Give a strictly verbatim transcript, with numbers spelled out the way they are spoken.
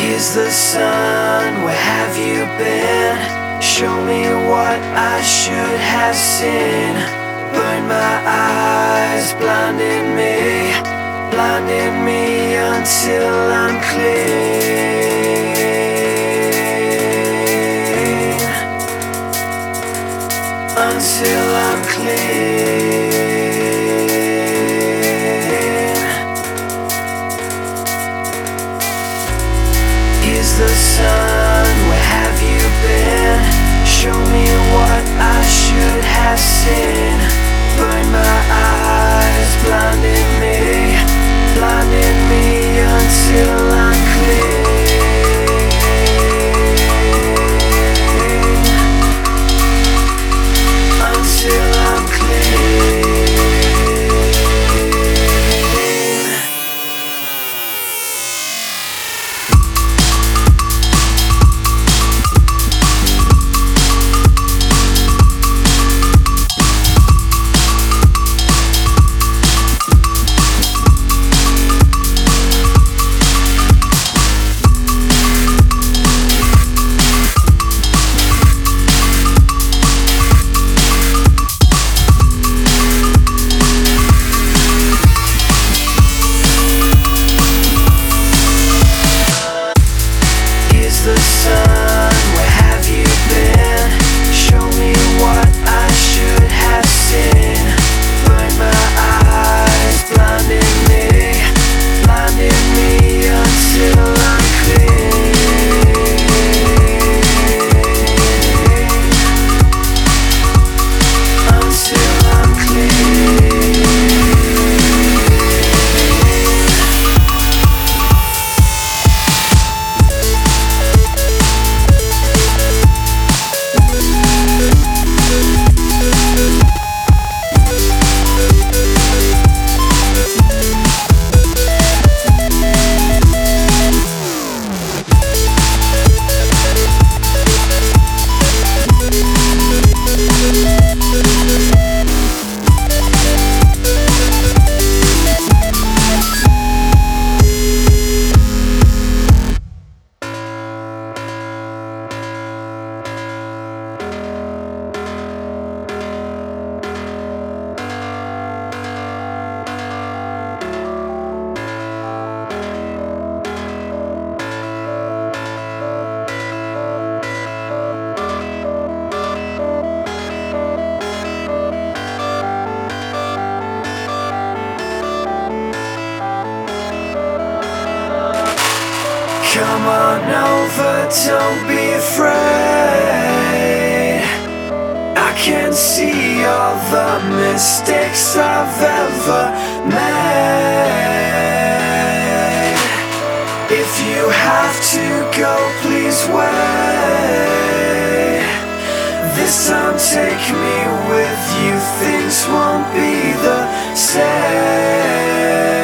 Is the sun, where have you been? Show me what I should have seen. Burn my eyes, blinding me, blinding me until I'm clean, until I'm clean. Is the sun, where have you been? Show me what I should have seen. Burn my eyes, blinding me, blinding me until I'm clean, until I'm clean. The sun, where have you been? Show me what I should have seen. Burn my eyes, blinding me, blinding me until I'm clean, until I'm clean. Come on over, don't be afraid. I can see all the mistakes I've ever made. If you have to go, please wait. This time take me with you, things won't be the same.